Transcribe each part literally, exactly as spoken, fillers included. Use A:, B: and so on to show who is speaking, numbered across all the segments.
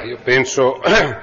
A: Ma io penso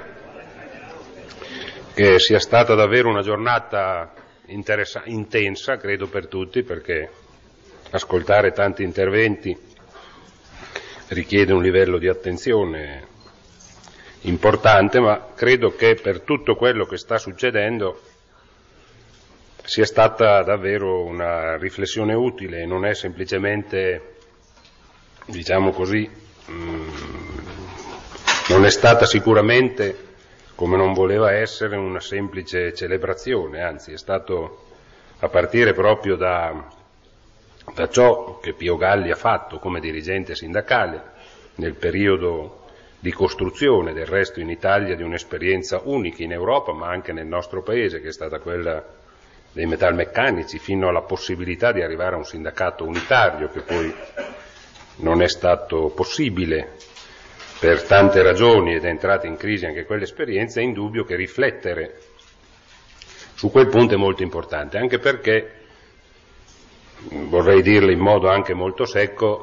A: che sia stata davvero una giornata interessa- intensa, credo per tutti, perché ascoltare tanti interventi richiede un livello di attenzione importante, ma credo che per tutto quello che sta succedendo sia stata davvero una riflessione utile, non è semplicemente, diciamo così, mh, non è stata sicuramente, come non voleva essere, una semplice celebrazione, anzi è stato a partire proprio da, da ciò che Pio Galli ha fatto come dirigente sindacale nel periodo di costruzione, del resto in Italia, di un'esperienza unica in Europa, ma anche nel nostro paese, che è stata quella dei metalmeccanici, fino alla possibilità di arrivare a un sindacato unitario, che poi non è stato possibile per tante ragioni ed è entrata in crisi anche quell'esperienza. È indubbio che riflettere su quel punto è molto importante, anche perché, vorrei dirlo in modo anche molto secco,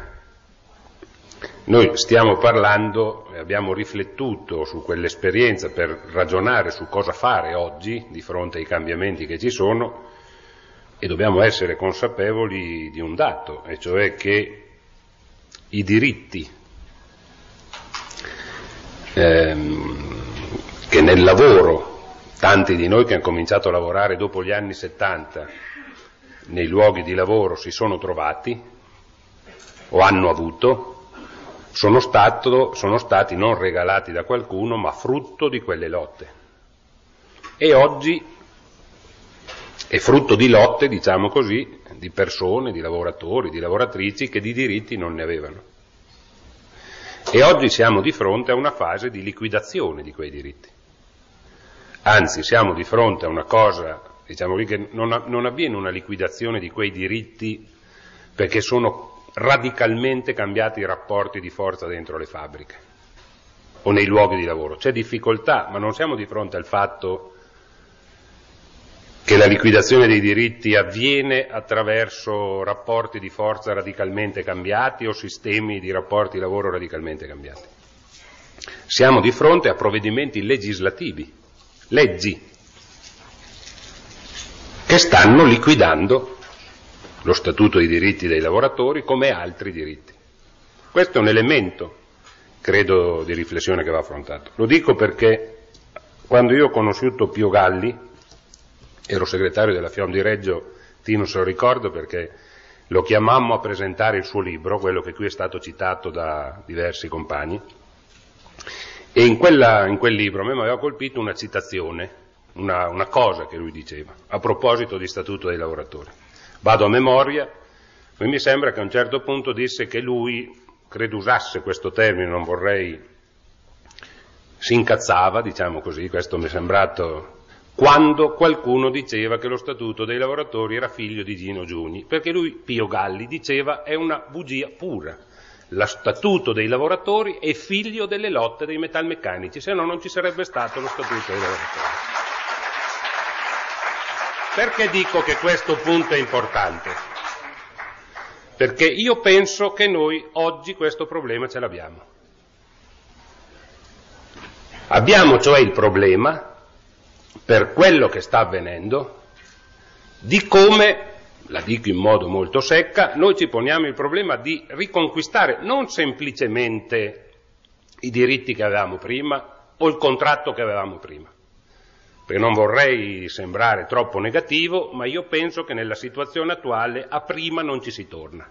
A: noi stiamo parlando e abbiamo riflettuto su quell'esperienza per ragionare su cosa fare oggi di fronte ai cambiamenti che ci sono, e dobbiamo essere consapevoli di un dato, e cioè che i diritti ehm, che nel lavoro, tanti di noi che hanno cominciato a lavorare dopo gli anni settanta, nei luoghi di lavoro si sono trovati o hanno avuto, sono, stato, sono stati non regalati da qualcuno, ma frutto di quelle lotte. E oggi è frutto di lotte, diciamo così, di persone, di lavoratori, di lavoratrici che di diritti non ne avevano. E oggi siamo di fronte a una fase di liquidazione di quei diritti. Anzi, siamo di fronte a una cosa, diciamo così, che non, non avviene una liquidazione di quei diritti perché sono radicalmente cambiati i rapporti di forza dentro le fabbriche o nei luoghi di lavoro. C'è difficoltà, ma non siamo di fronte al fatto che la liquidazione dei diritti avviene attraverso rapporti di forza radicalmente cambiati o sistemi di rapporti di lavoro radicalmente cambiati. Siamo di fronte a provvedimenti legislativi, leggi, che stanno liquidando lo Statuto dei diritti dei lavoratori come altri diritti. Questo è un elemento, credo, di riflessione che va affrontato. Lo dico perché quando io ho conosciuto Pio Galli, ero segretario della FIOM di Reggio, Tino se lo ricordo perché lo chiamammo a presentare il suo libro, quello che qui è stato citato da diversi compagni, e in, quella, in quel libro a me mi aveva colpito una citazione, una, una cosa che lui diceva, a proposito di Statuto dei lavoratori. Vado a memoria, mi sembra che a un certo punto disse che lui, credo usasse questo termine, non vorrei, si incazzava, diciamo così, questo mi è sembrato, quando qualcuno diceva che lo Statuto dei lavoratori era figlio di Gino Giugni, perché lui, Pio Galli, diceva è una bugia pura. Lo Statuto dei lavoratori è figlio delle lotte dei metalmeccanici, se no non ci sarebbe stato lo Statuto dei lavoratori. Perché dico che questo punto è importante? Perché io penso che noi oggi questo problema ce l'abbiamo. Abbiamo cioè il problema, per quello che sta avvenendo, di come, la dico in modo molto secca, noi ci poniamo il problema di riconquistare non semplicemente i diritti che avevamo prima o il contratto che avevamo prima. Perché non vorrei sembrare troppo negativo, ma io penso che nella situazione attuale a prima non ci si torna.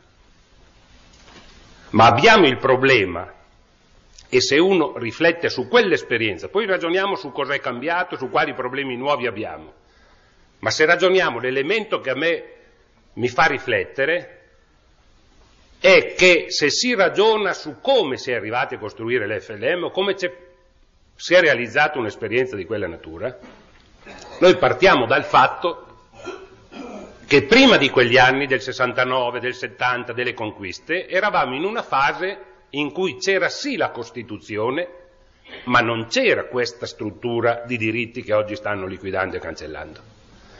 A: Ma abbiamo il problema, e se uno riflette su quell'esperienza, poi ragioniamo su cosa è cambiato, su quali problemi nuovi abbiamo, ma se ragioniamo, l'elemento che a me mi fa riflettere è che se si ragiona su come si è arrivati a costruire l'F L M o come si è realizzata un'esperienza di quella natura, noi partiamo dal fatto che prima di quegli anni, del sessantanove, del settanta, delle conquiste, eravamo in una fase in cui c'era sì la Costituzione, ma non c'era questa struttura di diritti che oggi stanno liquidando e cancellando.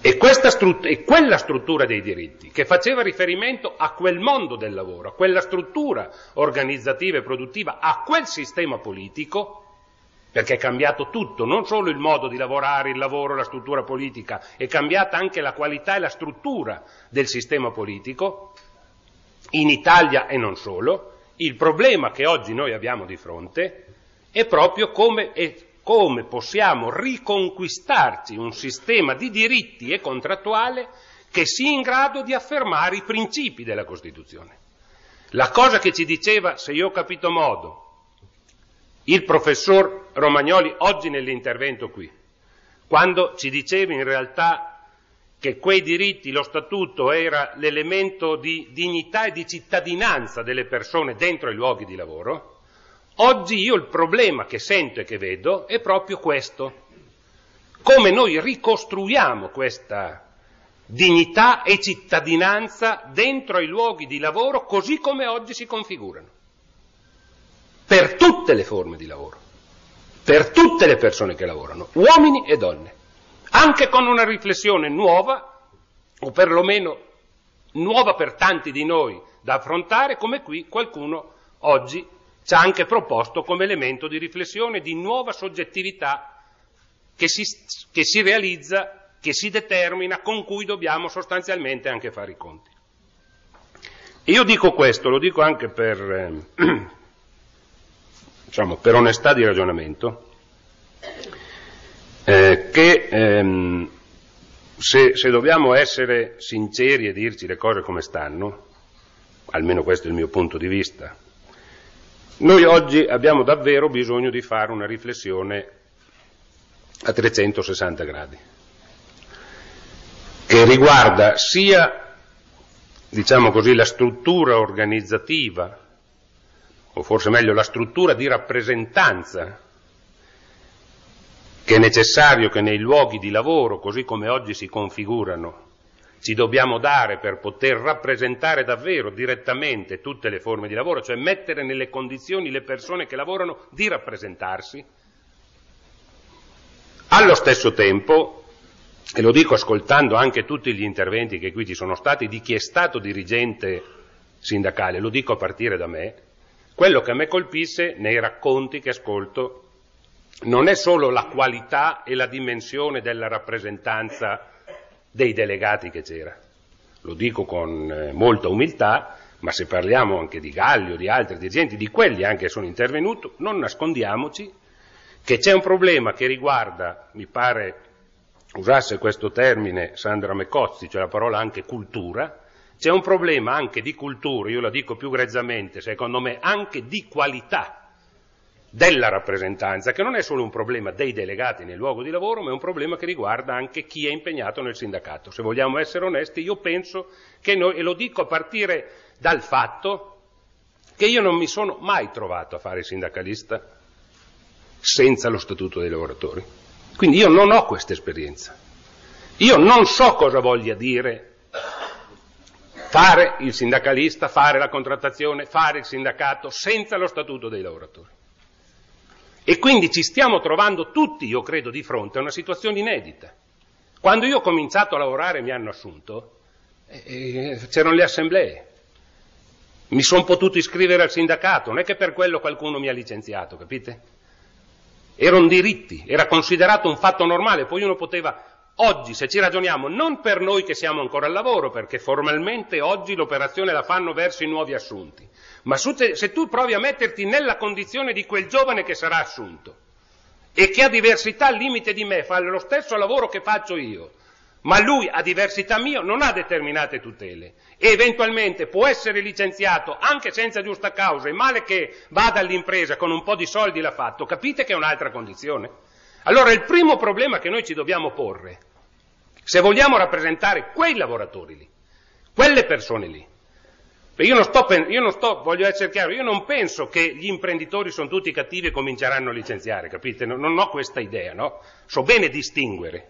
A: E, questa strut- e quella struttura dei diritti, che faceva riferimento a quel mondo del lavoro, a quella struttura organizzativa e produttiva, a quel sistema politico, perché è cambiato tutto, non solo il modo di lavorare, il lavoro, la struttura politica, è cambiata anche la qualità e la struttura del sistema politico, in Italia e non solo. Il problema che oggi noi abbiamo di fronte è proprio come, è come possiamo riconquistarci un sistema di diritti e contrattuale che sia in grado di affermare i principi della Costituzione. La cosa che ci diceva, se io ho capito modo, il professor Romagnoli oggi nell'intervento qui, quando ci diceva in realtà che quei diritti, lo statuto era l'elemento di dignità e di cittadinanza delle persone dentro i luoghi di lavoro, oggi io il problema che sento e che vedo è proprio questo. Come noi ricostruiamo questa dignità e cittadinanza dentro i luoghi di lavoro così come oggi si configurano. Per tutte le forme di lavoro, per tutte le persone che lavorano, uomini e donne, anche con una riflessione nuova, o perlomeno nuova per tanti di noi da affrontare, come qui qualcuno oggi ci ha anche proposto come elemento di riflessione di nuova soggettività che si, che si realizza, che si determina, con cui dobbiamo sostanzialmente anche fare i conti. E io dico questo, lo dico anche per, eh, diciamo, per onestà di ragionamento, eh, che ehm, se, se dobbiamo essere sinceri e dirci le cose come stanno, almeno questo è il mio punto di vista, noi oggi abbiamo davvero bisogno di fare una riflessione a trecentosessanta gradi, che riguarda sia, diciamo così, la struttura organizzativa, o forse meglio la struttura di rappresentanza che è necessario che nei luoghi di lavoro, così come oggi si configurano, ci dobbiamo dare per poter rappresentare davvero direttamente tutte le forme di lavoro, cioè mettere nelle condizioni le persone che lavorano di rappresentarsi. Allo stesso tempo, e lo dico ascoltando anche tutti gli interventi che qui ci sono stati di chi è stato dirigente sindacale, lo dico a partire da me, quello che a me colpisce nei racconti che ascolto non è solo la qualità e la dimensione della rappresentanza dei delegati che c'era, lo dico con eh, molta umiltà, ma se parliamo anche di Galli o di altri dirigenti, di quelli anche sono intervenuti, non nascondiamoci che c'è un problema che riguarda, mi pare usasse questo termine Sandra Mecozzi, cioè la parola anche cultura, c'è un problema anche di cultura, io la dico più grezzamente, secondo me anche di qualità della rappresentanza, che non è solo un problema dei delegati nel luogo di lavoro, ma è un problema che riguarda anche chi è impegnato nel sindacato. Se vogliamo essere onesti, io penso che noi, e lo dico a partire dal fatto che io non mi sono mai trovato a fare sindacalista senza lo statuto dei lavoratori. Quindi io non ho questa esperienza. Io non so cosa voglia dire fare il sindacalista, fare la contrattazione, fare il sindacato senza lo statuto dei lavoratori. E quindi ci stiamo trovando tutti, io credo, di fronte a una situazione inedita. Quando io ho cominciato a lavorare e mi hanno assunto, eh, c'erano le assemblee, mi sono potuto iscrivere al sindacato, non è che per quello qualcuno mi ha licenziato, capite? Erano diritti, era considerato un fatto normale, poi uno poteva, oggi se ci ragioniamo, non per noi che siamo ancora al lavoro, perché formalmente oggi l'operazione la fanno verso i nuovi assunti, ma se tu provi a metterti nella condizione di quel giovane che sarà assunto e che ha diversità al limite di me, fa lo stesso lavoro che faccio io, ma lui a diversità mio non ha determinate tutele e eventualmente può essere licenziato anche senza giusta causa, e male che vada all'impresa con un po' di soldi l'ha fatto, capite che è un'altra condizione? Allora il primo problema che noi ci dobbiamo porre, se vogliamo rappresentare quei lavoratori lì, quelle persone lì, io non sto, io non sto, voglio essere chiaro, io non penso che gli imprenditori sono tutti cattivi e cominceranno a licenziare, capite? Non, non ho questa idea, no? So bene distinguere.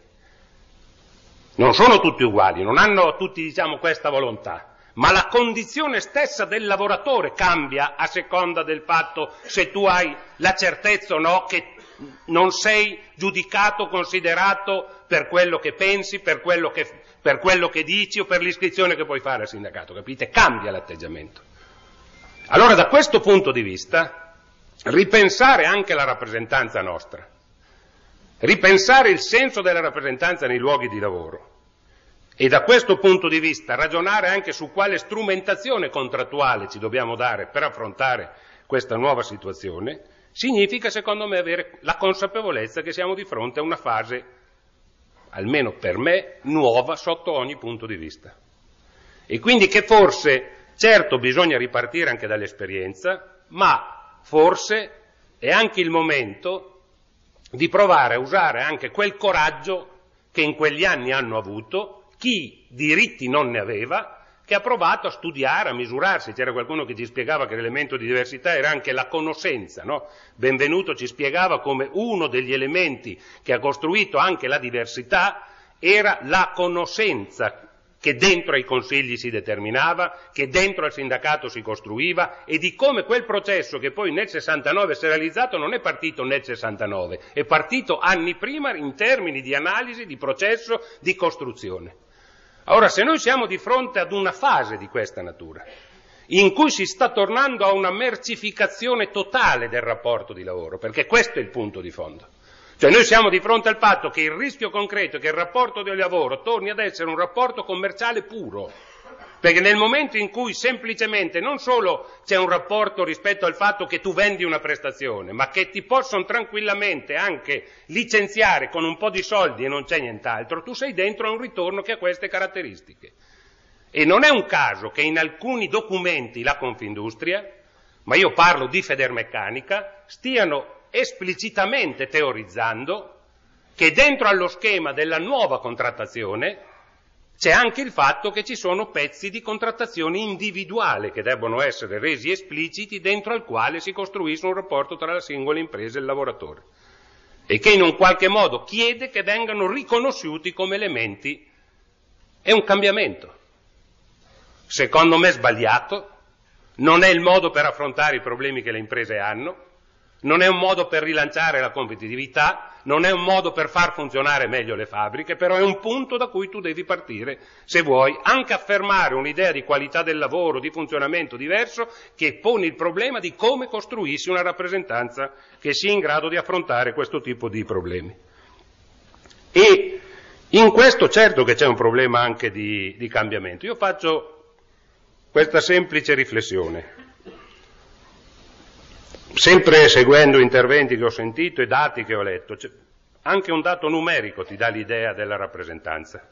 A: Non sono tutti uguali, non hanno tutti, diciamo, questa volontà, ma la condizione stessa del lavoratore cambia a seconda del fatto se tu hai la certezza o no che non sei giudicato, considerato per quello che pensi, per quello che, per quello che dici o per l'iscrizione che puoi fare al sindacato, capite? Cambia l'atteggiamento. Allora, da questo punto di vista, ripensare anche la rappresentanza nostra, ripensare il senso della rappresentanza nei luoghi di lavoro e da questo punto di vista ragionare anche su quale strumentazione contrattuale ci dobbiamo dare per affrontare questa nuova situazione, significa, secondo me, avere la consapevolezza che siamo di fronte a una fase, almeno per me, nuova sotto ogni punto di vista. E quindi che forse, certo, bisogna ripartire anche dall'esperienza, ma forse è anche il momento di provare a usare anche quel coraggio che in quegli anni hanno avuto chi diritti non ne aveva, che ha provato a studiare, a misurarsi. C'era qualcuno che ci spiegava che l'elemento di diversità era anche la conoscenza, no? Benvenuto ci spiegava come uno degli elementi che ha costruito anche la diversità era la conoscenza che dentro ai consigli si determinava, che dentro al sindacato si costruiva e di come quel processo che poi nel sessantanove si è realizzato non è partito nel sessantanove, è partito anni prima in termini di analisi, di processo, di costruzione. Ora, se noi siamo di fronte ad una fase di questa natura, in cui si sta tornando a una mercificazione totale del rapporto di lavoro, perché questo è il punto di fondo, cioè noi siamo di fronte al fatto che il rischio concreto è che il rapporto di lavoro torni ad essere un rapporto commerciale puro, perché nel momento in cui semplicemente non solo c'è un rapporto rispetto al fatto che tu vendi una prestazione, ma che ti possono tranquillamente anche licenziare con un po' di soldi e non c'è nient'altro, tu sei dentro a un ritorno che ha queste caratteristiche. E non è un caso che in alcuni documenti la Confindustria, ma io parlo di Federmeccanica, stiano esplicitamente teorizzando che dentro allo schema della nuova contrattazione c'è anche il fatto che ci sono pezzi di contrattazione individuale che debbono essere resi espliciti dentro al quale si costruisce un rapporto tra la singola impresa e il lavoratore e che in un qualche modo chiede che vengano riconosciuti come elementi. È un cambiamento, secondo me sbagliato, non è il modo per affrontare i problemi che le imprese hanno, non è un modo per rilanciare la competitività, non è un modo per far funzionare meglio le fabbriche, però è un punto da cui tu devi partire se vuoi anche affermare un'idea di qualità del lavoro, di funzionamento diverso, che pone il problema di come costruirsi una rappresentanza che sia in grado di affrontare questo tipo di problemi. E in questo certo che c'è un problema anche di, di cambiamento. Io faccio questa semplice riflessione. Sempre seguendo interventi che ho sentito e dati che ho letto, anche un dato numerico ti dà l'idea della rappresentanza.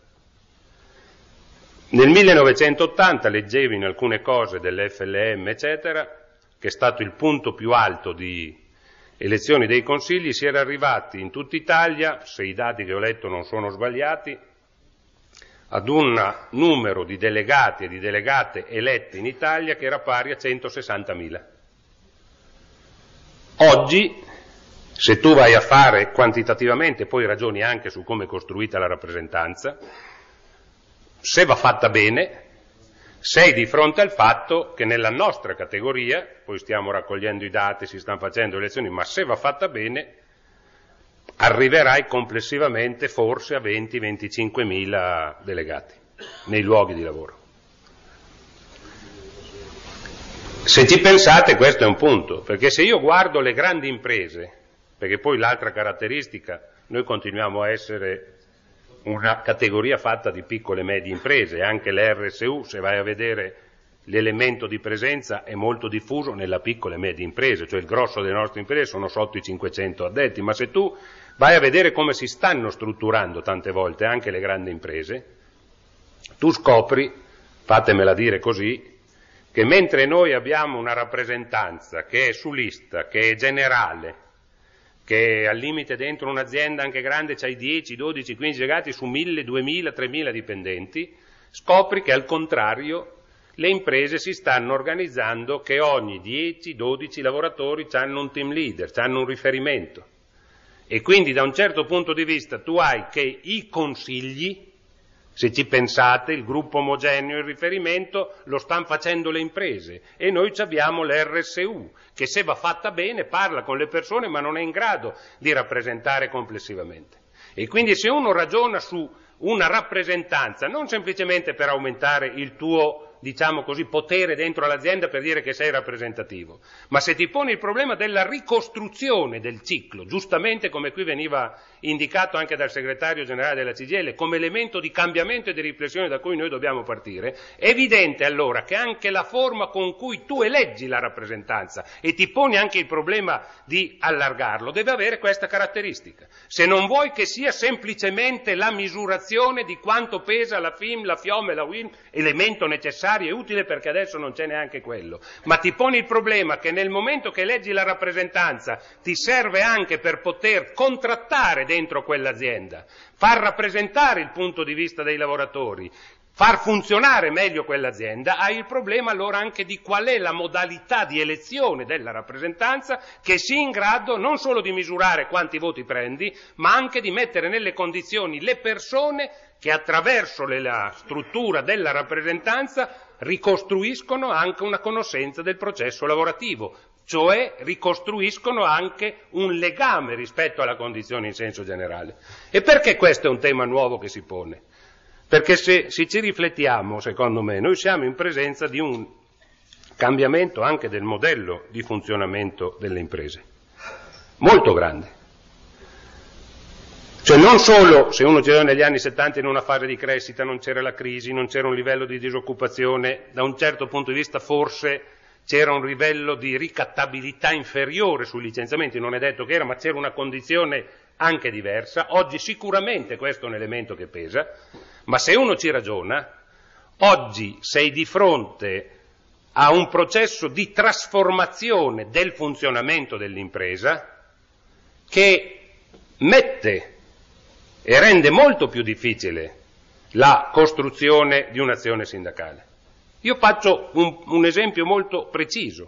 A: Nel millenovecentottanta leggevo in alcune cose dell'F L M, eccetera, che è stato il punto più alto di elezioni dei consigli, si era arrivati in tutta Italia, se i dati che ho letto non sono sbagliati, ad un numero di delegati e di delegate elette in Italia che era pari a centosessantamila. Oggi, se tu vai a fare quantitativamente, poi ragioni anche su come è costruita la rappresentanza, se va fatta bene, sei di fronte al fatto che nella nostra categoria, poi stiamo raccogliendo i dati, si stanno facendo le elezioni, ma se va fatta bene, arriverai complessivamente forse a venti venticinquemila delegati nei luoghi di lavoro. Se ci pensate, questo è un punto, perché se io guardo le grandi imprese, perché poi l'altra caratteristica, noi continuiamo a essere una categoria fatta di piccole e medie imprese, anche le R S U, se vai a vedere l'elemento di presenza è molto diffuso nella piccola e media imprese, cioè il grosso delle nostre imprese sono sotto i cinquecento addetti, ma se tu vai a vedere come si stanno strutturando tante volte anche le grandi imprese, tu scopri, fatemela dire così, che mentre noi abbiamo una rappresentanza che è su lista, che è generale, che al limite dentro un'azienda anche grande c'hai dieci, dodici, quindici delegati su mille, duemila, tremila dipendenti, scopri che al contrario le imprese si stanno organizzando che ogni dieci, dodici lavoratori hanno un team leader, hanno un riferimento. E quindi da un certo punto di vista tu hai che i consigli Se ci pensate, il gruppo omogeneo, il riferimento, lo stanno facendo le imprese e noi abbiamo l'R S U, che se va fatta bene parla con le persone ma non è in grado di rappresentare complessivamente. E quindi se uno ragiona su una rappresentanza, non semplicemente per aumentare il tuo, diciamo così, potere dentro l'azienda per dire che sei rappresentativo, ma se ti poni il problema della ricostruzione del ciclo, giustamente come qui veniva indicato anche dal segretario generale della C G I L, come elemento di cambiamento e di riflessione da cui noi dobbiamo partire, è evidente allora che anche la forma con cui tu eleggi la rappresentanza e ti poni anche il problema di allargarlo deve avere questa caratteristica. Se non vuoi che sia semplicemente la misurazione di quanto pesa la F I M, la FIOM e la U I L, elemento necessario e utile perché adesso non c'è neanche quello, ma ti poni il problema che nel momento che eleggi la rappresentanza ti serve anche per poter contrattare dentro quell'azienda, far rappresentare il punto di vista dei lavoratori, far funzionare meglio quell'azienda, hai il problema allora anche di qual è la modalità di elezione della rappresentanza che sia in grado non solo di misurare quanti voti prendi, ma anche di mettere nelle condizioni le persone che attraverso la struttura della rappresentanza ricostruiscono anche una conoscenza del processo lavorativo, cioè ricostruiscono anche un legame rispetto alla condizione in senso generale. E perché questo è un tema nuovo che si pone? Perché se, se ci riflettiamo, secondo me, noi siamo in presenza di un cambiamento anche del modello di funzionamento delle imprese, molto grande. Cioè non solo, se uno c'era negli anni settanta in una fase di crescita, non c'era la crisi, non c'era un livello di disoccupazione, da un certo punto di vista forse c'era un livello di ricattabilità inferiore sui licenziamenti, non è detto che era, ma c'era una condizione anche diversa. Oggi sicuramente questo è un elemento che pesa, ma se uno ci ragiona, oggi sei di fronte a un processo di trasformazione del funzionamento dell'impresa che mette e rende molto più difficile la costruzione di un'azione sindacale. Io faccio un, un esempio molto preciso.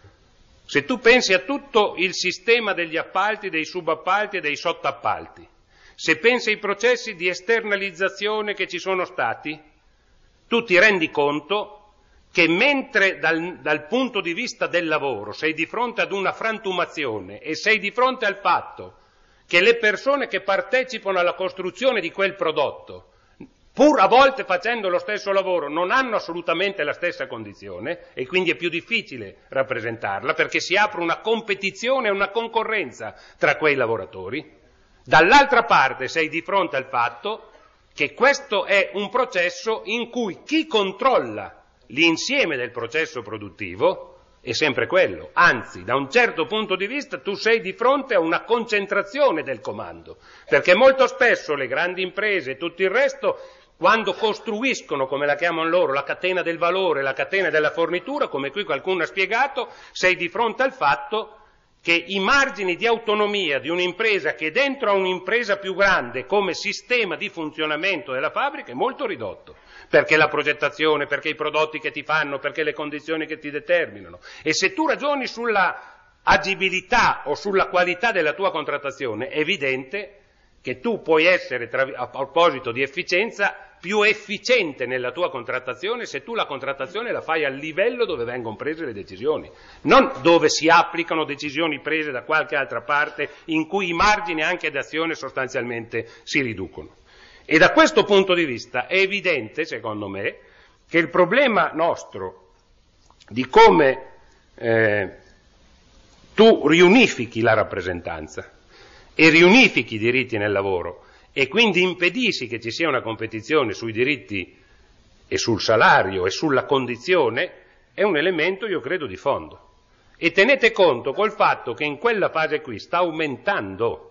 A: Se tu pensi a tutto il sistema degli appalti, dei subappalti e dei sottoappalti, se pensi ai processi di esternalizzazione che ci sono stati, tu ti rendi conto che mentre dal, dal punto di vista del lavoro sei di fronte ad una frantumazione e sei di fronte al fatto che le persone che partecipano alla costruzione di quel prodotto, pur a volte facendo lo stesso lavoro, non hanno assolutamente la stessa condizione e quindi è più difficile rappresentarla perché si apre una competizione e una concorrenza tra quei lavoratori. Dall'altra parte sei di fronte al fatto che questo è un processo in cui chi controlla l'insieme del processo produttivo è sempre quello, anzi da un certo punto di vista tu sei di fronte a una concentrazione del comando, perché molto spesso le grandi imprese e tutto il resto, quando costruiscono, come la chiamano loro, la catena del valore, la catena della fornitura, come qui qualcuno ha spiegato, sei di fronte al fatto che i margini di autonomia di un'impresa che dentro a un'impresa più grande come sistema di funzionamento della fabbrica è molto ridotto, perché la progettazione, perché i prodotti che ti fanno, perché le condizioni che ti determinano. E se tu ragioni sulla agibilità o sulla qualità della tua contrattazione, è evidente che tu puoi essere, a proposito di efficienza, più efficiente nella tua contrattazione se tu la contrattazione la fai al livello dove vengono prese le decisioni, non dove si applicano decisioni prese da qualche altra parte in cui i margini anche d'azione sostanzialmente si riducono. E da questo punto di vista è evidente, secondo me, che il problema nostro di come eh, tu riunifichi la rappresentanza e riunifichi i diritti nel lavoro e quindi impedisci che ci sia una competizione sui diritti e sul salario e sulla condizione, è un elemento, io credo, di fondo. E tenete conto col fatto che in quella fase qui sta aumentando,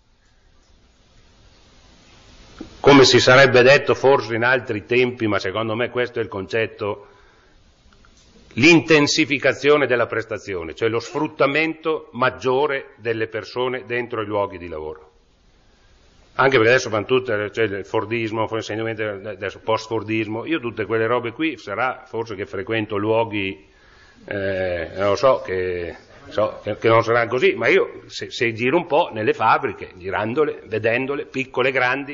A: come si sarebbe detto forse in altri tempi, ma secondo me questo è il concetto, l'intensificazione della prestazione, cioè lo sfruttamento maggiore delle persone dentro i luoghi di lavoro. Anche perché adesso fanno tutte, cioè il Fordismo, adesso post-Fordismo, io tutte quelle robe qui, sarà forse che frequento luoghi, eh, non lo so, che, so, che, che non saranno così, ma io se, se giro un po' nelle fabbriche, girandole, vedendole, piccole, grandi,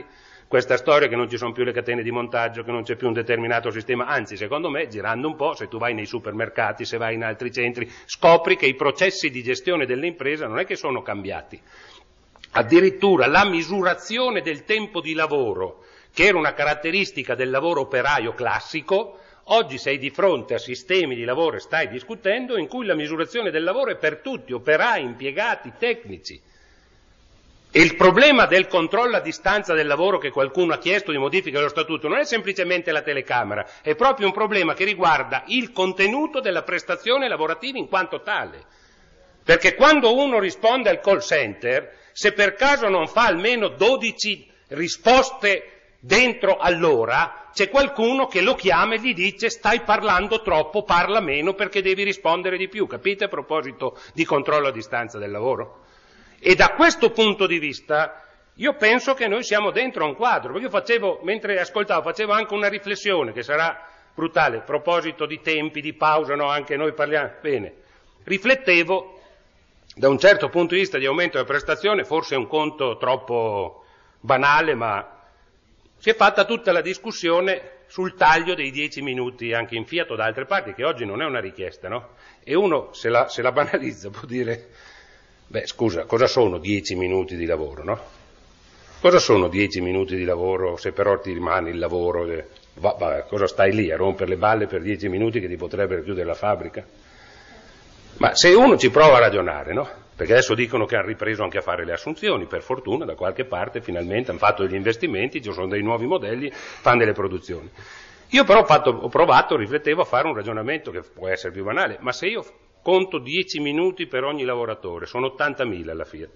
A: questa storia che non ci sono più le catene di montaggio, che non c'è più un determinato sistema, anzi secondo me girando un po', se tu vai nei supermercati, se vai in altri centri, scopri che i processi di gestione dell'impresa non è che sono cambiati, addirittura la misurazione del tempo di lavoro, che era una caratteristica del lavoro operaio classico, oggi sei di fronte a sistemi di lavoro e stai discutendo in cui la misurazione del lavoro è per tutti, operai, impiegati, tecnici. E il problema del controllo a distanza del lavoro che qualcuno ha chiesto di modifica dello statuto non è semplicemente la telecamera, è proprio un problema che riguarda il contenuto della prestazione lavorativa in quanto tale. Perché quando uno risponde al call center, se per caso non fa almeno dodici risposte dentro all'ora, c'è qualcuno che lo chiama e gli dice stai parlando troppo, parla meno perché devi rispondere di più. Capite a proposito di controllo a distanza del lavoro? E da questo punto di vista io penso che noi siamo dentro a un quadro, perché io facevo, mentre ascoltavo, facevo anche una riflessione che sarà brutale, a proposito di tempi, di pausa, no, anche noi parliamo, bene, riflettevo da un certo punto di vista di aumento della prestazione, forse è un conto troppo banale, ma si è fatta tutta la discussione sul taglio dei dieci minuti anche in Fiat o da altre parti, che oggi non è una richiesta, no? E uno se la, se la banalizza può dire... Beh, scusa, cosa sono dieci minuti di lavoro, no? Cosa sono dieci minuti di lavoro se però ti rimane il lavoro? Va, va, cosa stai lì a rompere le balle per dieci minuti che ti potrebbero chiudere la fabbrica? Ma se uno ci prova a ragionare, no? Perché adesso dicono che hanno ripreso anche a fare le assunzioni, per fortuna, da qualche parte finalmente hanno fatto degli investimenti, ci sono dei nuovi modelli, fanno delle produzioni. Io però ho, fatto, ho provato, riflettevo a fare un ragionamento che può essere più banale, ma se io conto dieci minuti per ogni lavoratore, sono ottantamila alla Fiat.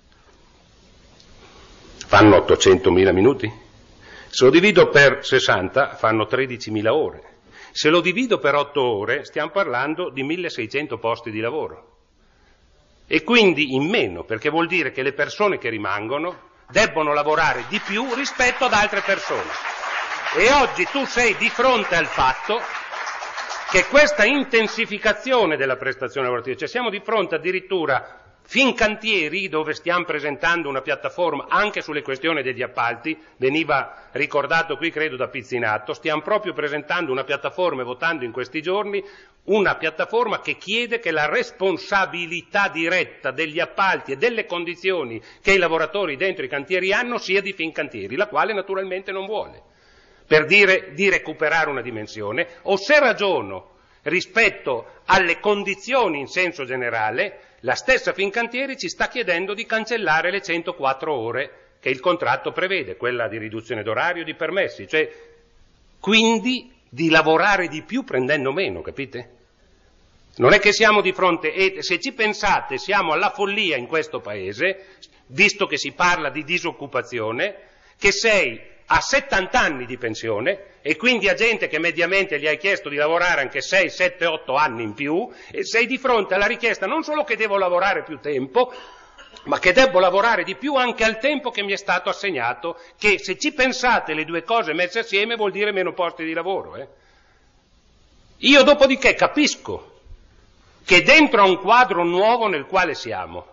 A: Fanno ottocentomila minuti? Se lo divido per sessanta fanno tredicimila ore. Se lo divido per otto ore stiamo parlando di milleseicento posti di lavoro. E quindi in meno, perché vuol dire che le persone che rimangono debbono lavorare di più rispetto ad altre persone. E oggi tu sei di fronte al fatto che questa intensificazione della prestazione lavorativa, cioè siamo di fronte addirittura Fincantieri, dove stiamo presentando una piattaforma anche sulle questioni degli appalti, veniva ricordato qui credo da Pizzinato, stiamo proprio presentando una piattaforma e votando in questi giorni una piattaforma che chiede che la responsabilità diretta degli appalti e delle condizioni che i lavoratori dentro i cantieri hanno sia di Fincantieri, la quale naturalmente non vuole. Per dire di recuperare una dimensione, o se ragiono rispetto alle condizioni in senso generale, la stessa Fincantieri ci sta chiedendo di cancellare le centoquattro ore che il contratto prevede, quella di riduzione d'orario, di permessi, cioè quindi di lavorare di più prendendo meno, capite? Non è che siamo di fronte, e se ci pensate siamo alla follia in questo paese, visto che si parla di disoccupazione, che sei a settanta anni di pensione e quindi a gente che mediamente gli hai chiesto di lavorare anche sei, sette, otto anni in più e sei di fronte alla richiesta non solo che devo lavorare più tempo, ma che devo lavorare di più anche al tempo che mi è stato assegnato, che se ci pensate le due cose messe assieme vuol dire meno posti di lavoro. Eh? Io dopodiché capisco che dentro a un quadro nuovo nel quale siamo,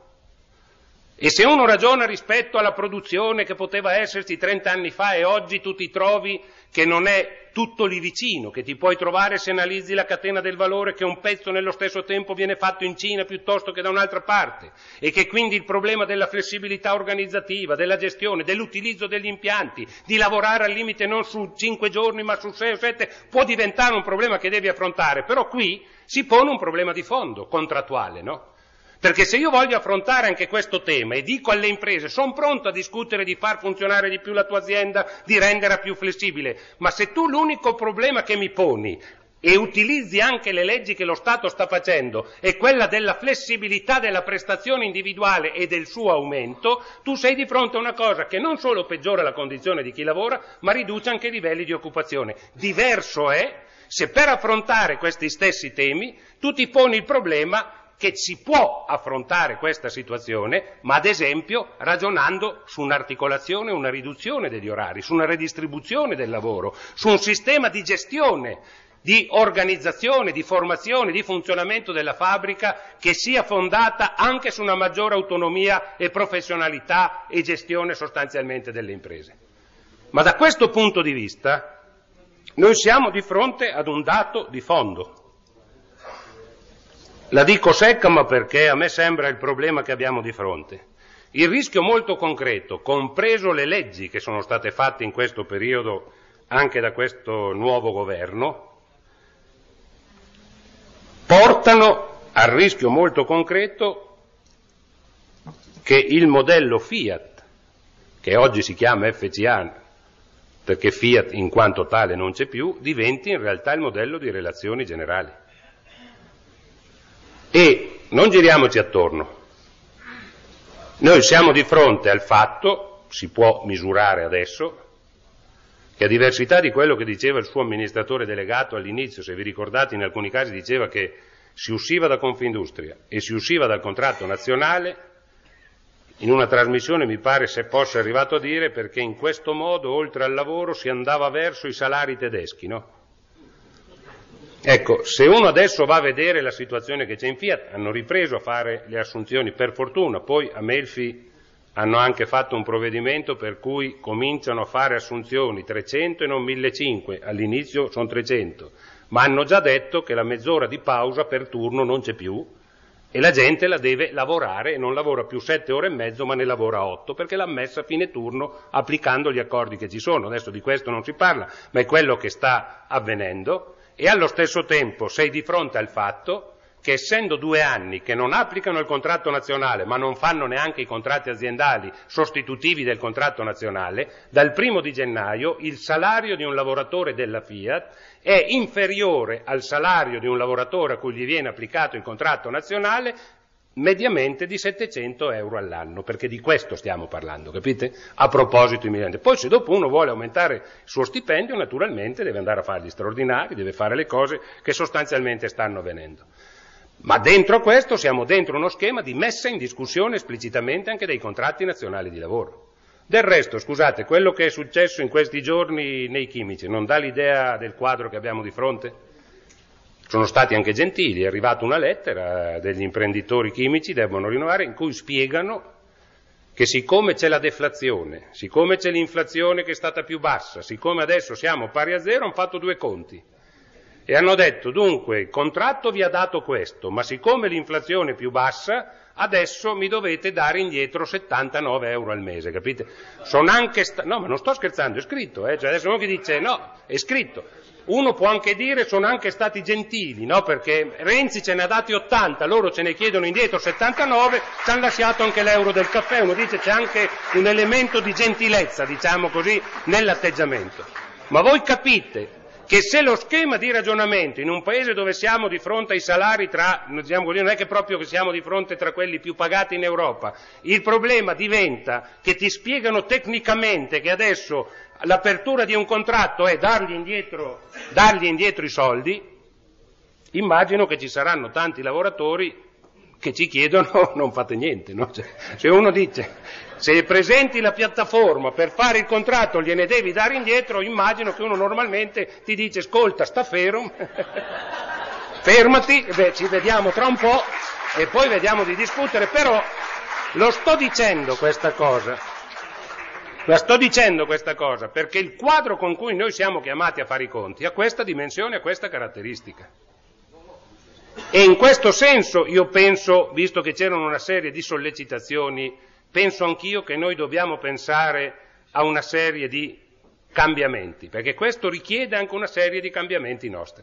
A: e se uno ragiona rispetto alla produzione che poteva esserci trent'anni fa e oggi tu ti trovi che non è tutto lì vicino, che ti puoi trovare se analizzi la catena del valore che un pezzo nello stesso tempo viene fatto in Cina piuttosto che da un'altra parte e che quindi il problema della flessibilità organizzativa, della gestione, dell'utilizzo degli impianti, di lavorare al limite non su cinque giorni ma su sei o sette può diventare un problema che devi affrontare, però qui si pone un problema di fondo, contrattuale, no? Perché se io voglio affrontare anche questo tema e dico alle imprese sono pronto a discutere di far funzionare di più la tua azienda, di renderla più flessibile, ma se tu l'unico problema che mi poni e utilizzi anche le leggi che lo Stato sta facendo è quella della flessibilità della prestazione individuale e del suo aumento, tu sei di fronte a una cosa che non solo peggiora la condizione di chi lavora, ma riduce anche i livelli di occupazione. Diverso è se per affrontare questi stessi temi tu ti poni il problema che si può affrontare questa situazione, ma ad esempio ragionando su un'articolazione, una riduzione degli orari, su una redistribuzione del lavoro, su un sistema di gestione, di organizzazione, di formazione, di funzionamento della fabbrica che sia fondata anche su una maggiore autonomia e professionalità e gestione sostanzialmente delle imprese. Ma da questo punto di vista noi siamo di fronte ad un dato di fondo. La dico secca, ma perché a me sembra il problema che abbiamo di fronte. Il rischio molto concreto, compreso le leggi che sono state fatte in questo periodo anche da questo nuovo governo, portano al rischio molto concreto che il modello Fiat, che oggi si chiama F C A, perché Fiat in quanto tale non c'è più, diventi in realtà il modello di relazioni generali. E non giriamoci attorno. Noi siamo di fronte al fatto, si può misurare adesso, che a diversità di quello che diceva il suo amministratore delegato all'inizio, se vi ricordate, in alcuni casi diceva che si usciva da Confindustria e si usciva dal contratto nazionale, in una trasmissione mi pare se fosse arrivato a dire perché in questo modo, oltre al lavoro, si andava verso i salari tedeschi, no? Ecco, se uno adesso va a vedere la situazione che c'è in Fiat, hanno ripreso a fare le assunzioni per fortuna, poi a Melfi hanno anche fatto un provvedimento per cui cominciano a fare assunzioni trecento e non millecinquecento, all'inizio sono trecento, ma hanno già detto che la mezz'ora di pausa per turno non c'è più e la gente la deve lavorare e non lavora più sette ore e mezzo ma ne lavora otto perché l'ha messa a fine turno applicando gli accordi che ci sono. Adesso di questo non si parla, ma è quello che sta avvenendo. E allo stesso tempo sei di fronte al fatto che essendo due anni che non applicano il contratto nazionale ma non fanno neanche i contratti aziendali sostitutivi del contratto nazionale, dal primo di gennaio il salario di un lavoratore della Fiat è inferiore al salario di un lavoratore a cui gli viene applicato il contratto nazionale mediamente di settecento euro all'anno, perché di questo stiamo parlando, capite? A proposito immediatamente. Poi se dopo uno vuole aumentare il suo stipendio, naturalmente deve andare a fare gli straordinari, deve fare le cose che sostanzialmente stanno avvenendo. Ma dentro questo siamo dentro uno schema di messa in discussione esplicitamente anche dei contratti nazionali di lavoro. Del resto, scusate, quello che è successo in questi giorni nei chimici non dà l'idea del quadro che abbiamo di fronte? Sono stati anche gentili, è arrivata una lettera degli imprenditori chimici, devono rinnovare, in cui spiegano che siccome c'è la deflazione, siccome c'è l'inflazione che è stata più bassa, siccome adesso siamo pari a zero, hanno fatto due conti. E hanno detto, dunque, il contratto vi ha dato questo, ma siccome l'inflazione è più bassa, adesso mi dovete dare indietro settantanove euro al mese, capite? Sono anche sta- no, ma non sto scherzando, è scritto, eh? Cioè adesso uno che dice, no, è scritto. Uno può anche dire sono anche stati gentili, no? Perché Renzi ce ne ha dati ottanta, loro ce ne chiedono indietro settantanove, ci hanno lasciato anche l'euro del caffè. Uno dice c'è anche un elemento di gentilezza, diciamo così, nell'atteggiamento. Ma voi capite che se lo schema di ragionamento in un paese dove siamo di fronte ai salari tra, diciamo così, non è che proprio che siamo di fronte tra quelli più pagati in Europa, il problema diventa che ti spiegano tecnicamente che adesso l'apertura di un contratto è dargli indietro, dargli indietro i soldi, immagino che ci saranno tanti lavoratori che ci chiedono non fate niente, no? Cioè, se uno dice se presenti la piattaforma per fare il contratto gliene devi dare indietro, immagino che uno normalmente ti dice ascolta, sta fermo, fermati, beh, ci vediamo tra un po' e poi vediamo di discutere, però lo sto dicendo questa cosa. La sto dicendo questa cosa perché il quadro con cui noi siamo chiamati a fare i conti ha questa dimensione, ha questa caratteristica. E in questo senso io penso, visto che c'erano una serie di sollecitazioni, penso anch'io che noi dobbiamo pensare a una serie di cambiamenti, perché questo richiede anche una serie di cambiamenti nostri.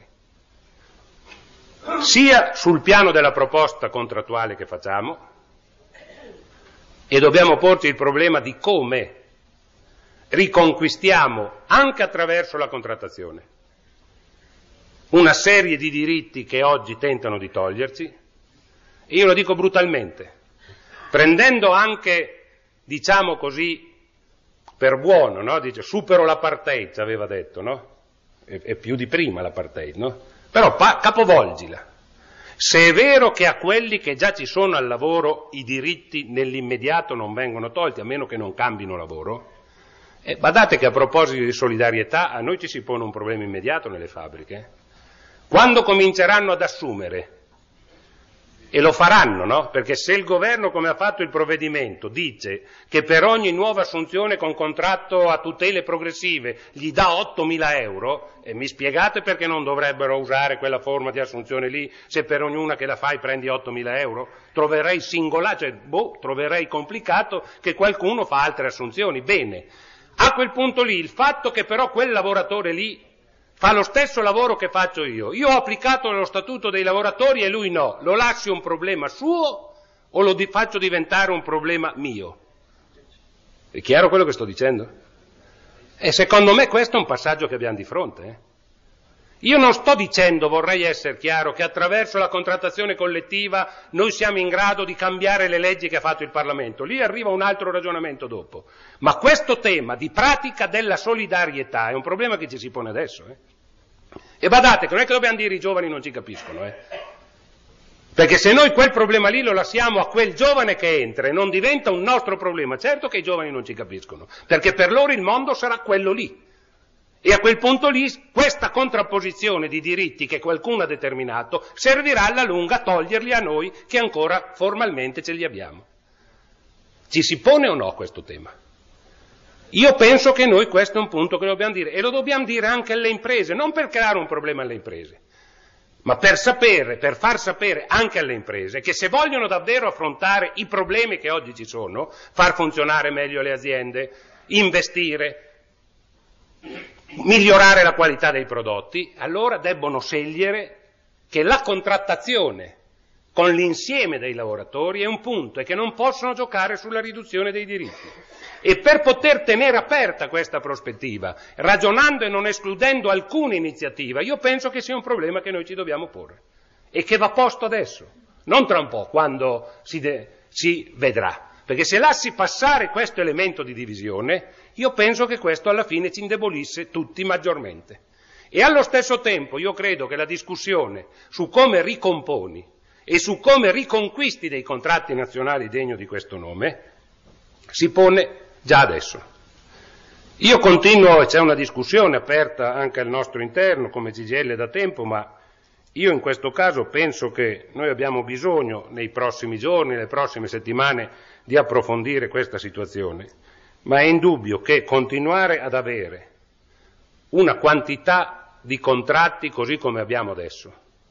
A: Sia sul piano della proposta contrattuale che facciamo, e dobbiamo porci il problema di come riconquistiamo, anche attraverso la contrattazione, una serie di diritti che oggi tentano di toglierci, e io lo dico brutalmente, prendendo anche, diciamo così, per buono, no? Dice, supero l'apartheid, ci aveva detto, no? È, è più di prima l'apartheid, no? Però pa- capovolgila. Se è vero che a quelli che già ci sono al lavoro i diritti nell'immediato non vengono tolti, a meno che non cambino lavoro, eh, badate che a proposito di solidarietà a noi ci si pone un problema immediato nelle fabbriche. Quando cominceranno ad assumere E lo faranno, no? Perché se il governo, come ha fatto il provvedimento, dice che per ogni nuova assunzione con contratto a tutele progressive gli dà ottomila euro, e mi spiegate perché non dovrebbero usare quella forma di assunzione lì, se per ognuna che la fai prendi ottomila euro? Troverei singolare, cioè, boh, troverei complicato che qualcuno fa altre assunzioni. Bene, a quel punto lì, il fatto che però quel lavoratore lì fa lo stesso lavoro che faccio io. Io ho applicato lo statuto dei lavoratori e lui no. Lo lascio un problema suo o lo di- faccio diventare un problema mio? È chiaro quello che sto dicendo? E secondo me questo è un passaggio che abbiamo di fronte. Eh? Io non sto dicendo, vorrei essere chiaro, che attraverso la contrattazione collettiva noi siamo in grado di cambiare le leggi che ha fatto il Parlamento. Lì arriva un altro ragionamento dopo. Ma questo tema di pratica della solidarietà è un problema che ci si pone adesso. Eh? E badate che non è che dobbiamo dire i giovani non ci capiscono. Eh? Perché se noi quel problema lì lo lasciamo a quel giovane che entra e non diventa un nostro problema, certo che i giovani non ci capiscono, perché per loro il mondo sarà quello lì. E a quel punto lì questa contrapposizione di diritti che qualcuno ha determinato servirà alla lunga a toglierli a noi che ancora formalmente ce li abbiamo. Ci si pone o no questo tema? Io penso che noi questo è un punto che dobbiamo dire, e lo dobbiamo dire anche alle imprese, non per creare un problema alle imprese, ma per sapere, per far sapere anche alle imprese che se vogliono davvero affrontare i problemi che oggi ci sono, far funzionare meglio le aziende, investire, migliorare la qualità dei prodotti, allora debbono scegliere che la contrattazione con l'insieme dei lavoratori è un punto e che non possono giocare sulla riduzione dei diritti. E per poter tenere aperta questa prospettiva, ragionando e non escludendo alcuna iniziativa, io penso che sia un problema che noi ci dobbiamo porre e che va posto adesso, non tra un po', quando si, de- si vedrà. Perché se lasci passare questo elemento di divisione, io penso che questo alla fine ci indebolisse tutti maggiormente. E allo stesso tempo io credo che la discussione su come ricomponi e su come riconquisti dei contratti nazionali degno di questo nome si pone già adesso. Io continuo, e c'è una discussione aperta anche al nostro interno come C G I L da tempo, ma io in questo caso penso che noi abbiamo bisogno nei prossimi giorni, nelle prossime settimane, di approfondire questa situazione, ma è indubbio che continuare ad avere una quantità di contratti così come abbiamo adesso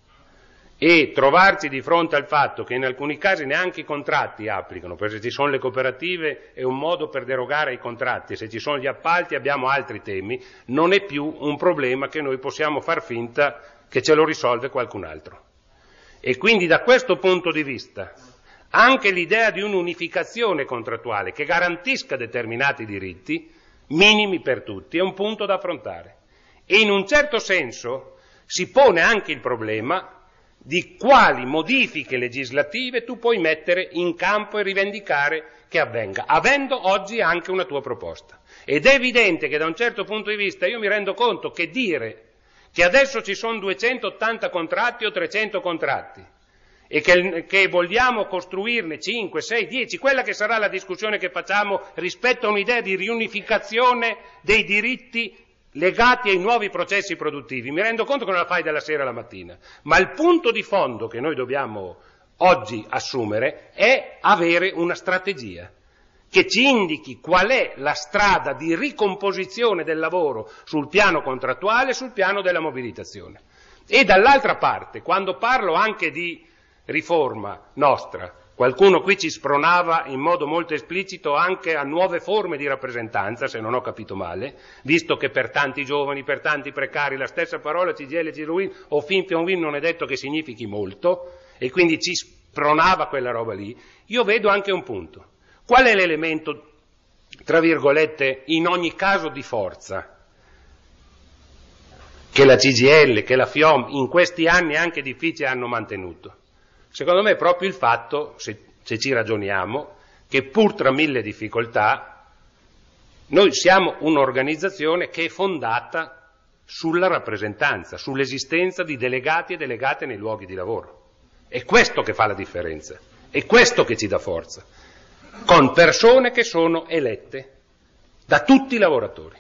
A: e trovarci di fronte al fatto che in alcuni casi neanche i contratti applicano, perché se ci sono le cooperative è un modo per derogare ai contratti, e se ci sono gli appalti abbiamo altri temi, non è più un problema che noi possiamo far finta che ce lo risolve qualcun altro. E quindi da questo punto di vista anche l'idea di un'unificazione contrattuale che garantisca determinati diritti, minimi per tutti, è un punto da affrontare. E in un certo senso si pone anche il problema di quali modifiche legislative tu puoi mettere in campo e rivendicare che avvenga, avendo oggi anche una tua proposta. Ed è evidente che da un certo punto di vista io mi rendo conto che dire che adesso ci sono duecentottanta contratti o trecento contratti e che, che vogliamo costruirne cinque, sei, dieci, quella che sarà la discussione che facciamo rispetto a un'idea di riunificazione dei diritti legati ai nuovi processi produttivi. Mi rendo conto che non la fai dalla sera alla mattina, ma il punto di fondo che noi dobbiamo oggi assumere è avere una strategia che ci indichi qual è la strada di ricomposizione del lavoro sul piano contrattuale e sul piano della mobilitazione. E dall'altra parte, quando parlo anche di riforma nostra, qualcuno qui ci spronava in modo molto esplicito anche a nuove forme di rappresentanza, se non ho capito male, visto che per tanti giovani, per tanti precari, la stessa parola C G I L, C G I L o fin fin win non è detto che significhi molto, e quindi ci spronava quella roba lì. Io vedo anche un punto. Qual è l'elemento, tra virgolette, in ogni caso di forza, che la C G I L, che la FIOM in questi anni anche difficili hanno mantenuto? Secondo me è proprio il fatto, se, se ci ragioniamo, che pur tra mille difficoltà, noi siamo un'organizzazione che è fondata sulla rappresentanza, sull'esistenza di delegati e delegate nei luoghi di lavoro. È questo che fa la differenza, è questo che ci dà forza, con persone che sono elette da tutti i lavoratori.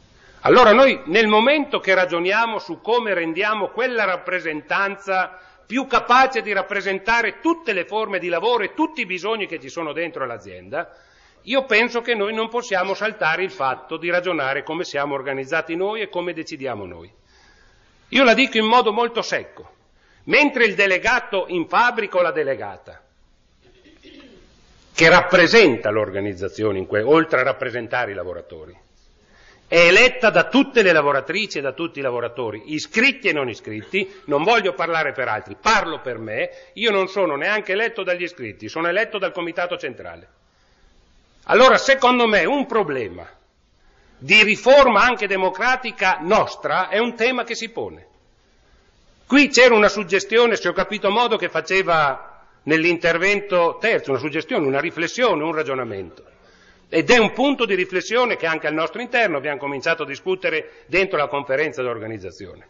A: Allora noi nel momento che ragioniamo su come rendiamo quella rappresentanza più capace di rappresentare tutte le forme di lavoro e tutti i bisogni che ci sono dentro l'azienda, io penso che noi non possiamo saltare il fatto di ragionare come siamo organizzati noi e come decidiamo noi. Io la dico in modo molto secco. Mentre il delegato in fabbrica o la delegata, che rappresenta l'organizzazione, in que- oltre a rappresentare i lavoratori, è eletta da tutte le lavoratrici e da tutti i lavoratori, iscritti e non iscritti, non voglio parlare per altri, parlo per me, io non sono neanche eletto dagli iscritti, sono eletto dal Comitato Centrale. Allora, secondo me, un problema di riforma anche democratica nostra è un tema che si pone. Qui c'era una suggestione, se ho capito modo, che faceva nell'intervento terzo, una suggestione, una riflessione, un ragionamento. Ed è un punto di riflessione che anche al nostro interno abbiamo cominciato a discutere dentro la conferenza d'organizzazione.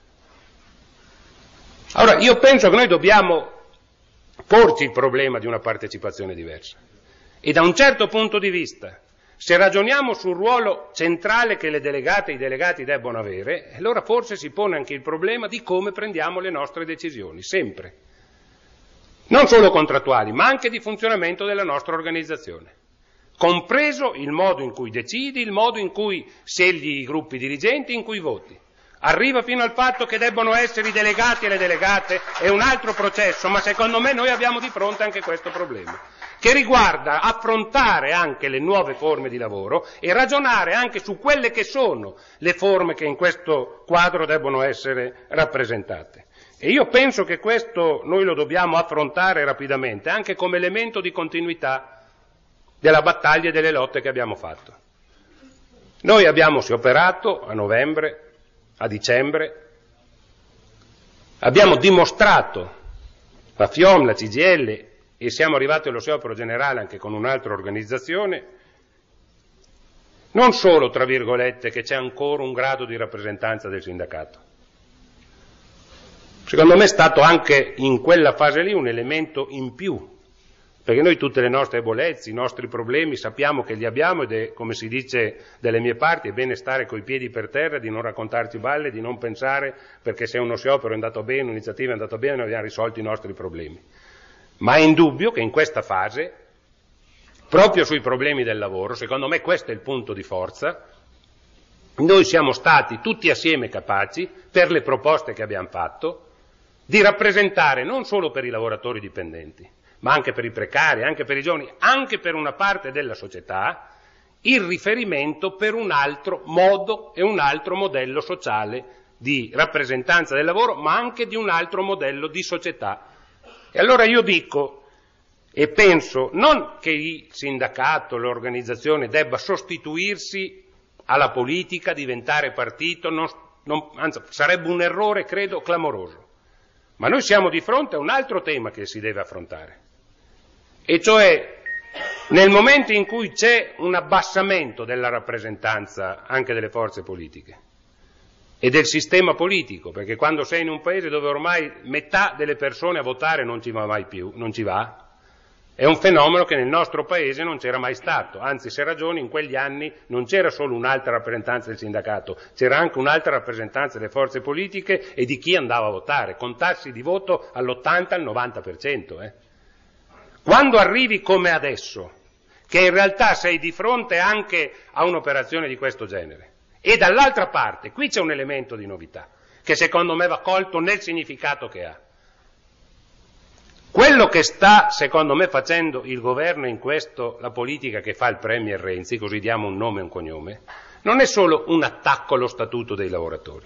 A: Allora, io penso che noi dobbiamo porci il problema di una partecipazione diversa. E da un certo punto di vista, se ragioniamo sul ruolo centrale che le delegate e i delegati debbono avere, allora forse si pone anche il problema di come prendiamo le nostre decisioni, sempre. Non solo contrattuali, ma anche di funzionamento della nostra organizzazione. Compreso il modo in cui decidi, il modo in cui scegli i gruppi dirigenti, in cui voti. Arriva fino al fatto che debbono essere i delegati e le delegate, è un altro processo, ma secondo me noi abbiamo di fronte anche questo problema, che riguarda affrontare anche le nuove forme di lavoro e ragionare anche su quelle che sono le forme che in questo quadro debbono essere rappresentate. E io penso che questo noi lo dobbiamo affrontare rapidamente, anche come elemento di continuità della battaglia e delle lotte che abbiamo fatto. Noi abbiamo scioperato a novembre, a dicembre, abbiamo dimostrato, la FIOM, la C G I L, e siamo arrivati allo sciopero generale anche con un'altra organizzazione, non solo, tra virgolette, che c'è ancora un grado di rappresentanza del sindacato. Secondo me è stato anche in quella fase lì un elemento in più, perché noi tutte le nostre debolezze, i nostri problemi sappiamo che li abbiamo ed è, come si dice dalle mie parti, è bene stare coi piedi per terra, di non raccontarci balle, di non pensare perché se uno sciopero è andato bene, un'iniziativa è andata bene, noi abbiamo risolto i nostri problemi. Ma è indubbio che in questa fase, proprio sui problemi del lavoro, secondo me questo è il punto di forza, noi siamo stati tutti assieme capaci, per le proposte che abbiamo fatto, di rappresentare non solo per i lavoratori dipendenti, ma anche per i precari, anche per i giovani, anche per una parte della società, il riferimento per un altro modo e un altro modello sociale di rappresentanza del lavoro, ma anche di un altro modello di società. E allora io dico e penso non che il sindacato, l'organizzazione debba sostituirsi alla politica, diventare partito, non, non, anzi sarebbe un errore, credo, clamoroso. Ma noi siamo di fronte a un altro tema che si deve affrontare, e cioè nel momento in cui c'è un abbassamento della rappresentanza anche delle forze politiche e del sistema politico, perché quando sei in un paese dove ormai metà delle persone a votare non ci va mai più, non ci va, è un fenomeno che nel nostro paese non c'era mai stato, anzi se ragioni in quegli anni non c'era solo un'altra rappresentanza del sindacato, c'era anche un'altra rappresentanza delle forze politiche e di chi andava a votare, con tassi di voto all'ottanta al novanta per cento. Eh. Quando arrivi come adesso, che in realtà sei di fronte anche a un'operazione di questo genere, e dall'altra parte, qui c'è un elemento di novità, che secondo me va colto nel significato che ha. Quello che sta, secondo me, facendo il governo in questo, la politica che fa il Premier Renzi, così diamo un nome e un cognome, non è solo un attacco allo statuto dei lavoratori,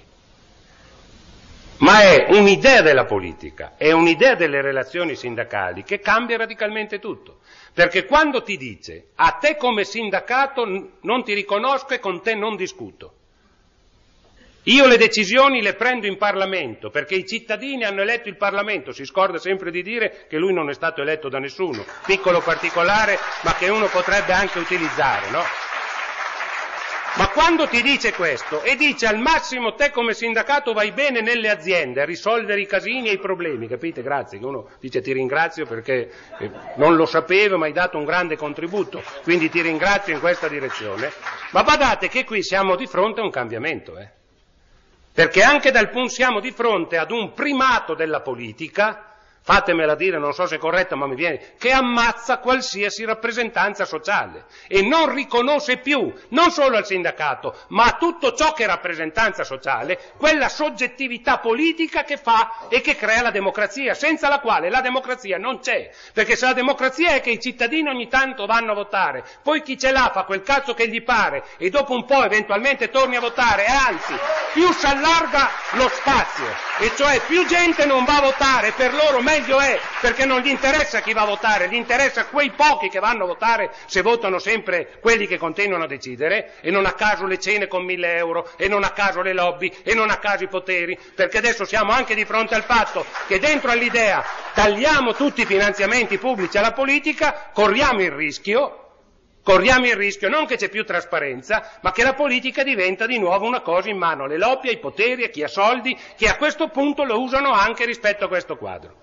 A: ma è un'idea della politica, è un'idea delle relazioni sindacali che cambia radicalmente tutto. Perché quando ti dice a te come sindacato non ti riconosco e con te non discuto, io le decisioni le prendo in Parlamento, perché i cittadini hanno eletto il Parlamento, si scorda sempre di dire che lui non è stato eletto da nessuno, piccolo particolare, ma che uno potrebbe anche utilizzare, no? Ma quando ti dice questo e dice al massimo te come sindacato vai bene nelle aziende a risolvere i casini e i problemi, capite? Grazie, che uno dice ti ringrazio perché eh, non lo sapevo ma hai dato un grande contributo, quindi ti ringrazio in questa direzione, ma badate che qui siamo di fronte a un cambiamento, eh? Perché anche dal punto siamo di fronte ad un primato della politica, fatemela dire, non so se è corretta, ma mi viene, che ammazza qualsiasi rappresentanza sociale e non riconosce più, non solo al sindacato, ma a tutto ciò che è rappresentanza sociale, quella soggettività politica che fa e che crea la democrazia, senza la quale la democrazia non c'è. Perché se la democrazia è che i cittadini ogni tanto vanno a votare, poi chi ce l'ha fa quel cazzo che gli pare e dopo un po' eventualmente torni a votare, e anzi, più si allarga lo spazio, e cioè più gente non va a votare, per loro meglio è, perché non gli interessa chi va a votare, gli interessa quei pochi che vanno a votare, se votano sempre quelli che continuano a decidere, e non a caso le cene con mille euro, e non a caso le lobby, e non a caso i poteri, perché adesso siamo anche di fronte al fatto che dentro all'idea tagliamo tutti i finanziamenti pubblici alla politica, corriamo il rischio, corriamo il rischio non che c'è più trasparenza, ma che la politica diventa di nuovo una cosa in mano alle lobby, ai poteri, a chi ha soldi, che a questo punto lo usano anche rispetto a questo quadro.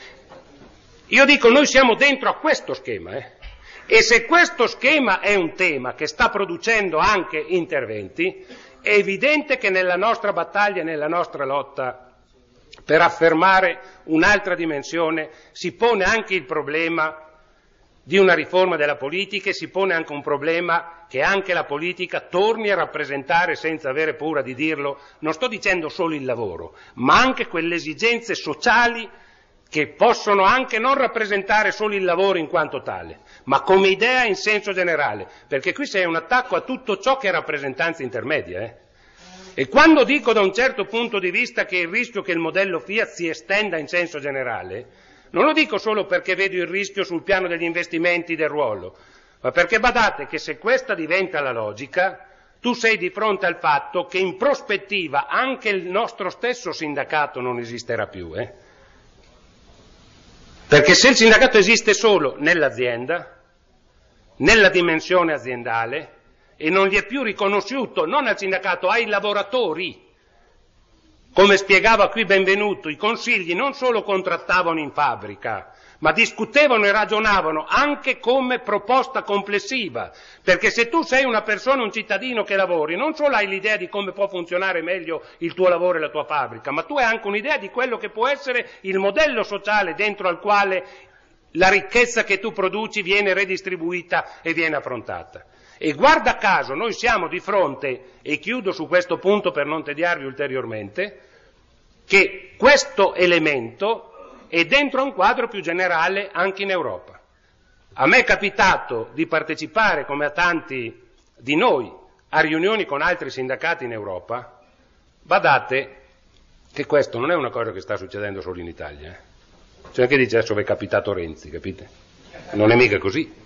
A: Io dico, noi siamo dentro a questo schema, eh? E se questo schema è un tema che sta producendo anche interventi, è evidente che nella nostra battaglia, nella nostra lotta per affermare un'altra dimensione, si pone anche il problema di una riforma della politica, e si pone anche un problema che anche la politica torni a rappresentare, senza avere paura di dirlo, non sto dicendo solo il lavoro, ma anche quelle esigenze sociali che possono anche non rappresentare solo il lavoro in quanto tale, ma come idea in senso generale, perché qui c'è un attacco a tutto ciò che è rappresentanza intermedia. Eh? E quando dico da un certo punto di vista che il rischio che il modello Fiat si estenda in senso generale, non lo dico solo perché vedo il rischio sul piano degli investimenti del ruolo, ma perché badate che se questa diventa la logica, tu sei di fronte al fatto che in prospettiva anche il nostro stesso sindacato non esisterà più, eh? Perché se il sindacato esiste solo nell'azienda, nella dimensione aziendale, e non gli è più riconosciuto, non al sindacato, ai lavoratori, come spiegava qui Benvenuto, i consigli non solo contrattavano in fabbrica, ma discutevano e ragionavano anche come proposta complessiva, perché se tu sei una persona, un cittadino che lavori, non solo hai l'idea di come può funzionare meglio il tuo lavoro e la tua fabbrica, ma tu hai anche un'idea di quello che può essere il modello sociale dentro al quale la ricchezza che tu produci viene redistribuita e viene affrontata. E guarda caso, noi siamo di fronte, e chiudo su questo punto per non tediarvi ulteriormente, che questo elemento è dentro a un quadro più generale anche in Europa. A me è capitato di partecipare, come a tanti di noi, a riunioni con altri sindacati in Europa. Badate che questo non è una cosa che sta succedendo solo in Italia. Eh? C'è anche dice adesso vi è capitato Renzi, capite? Non è mica così.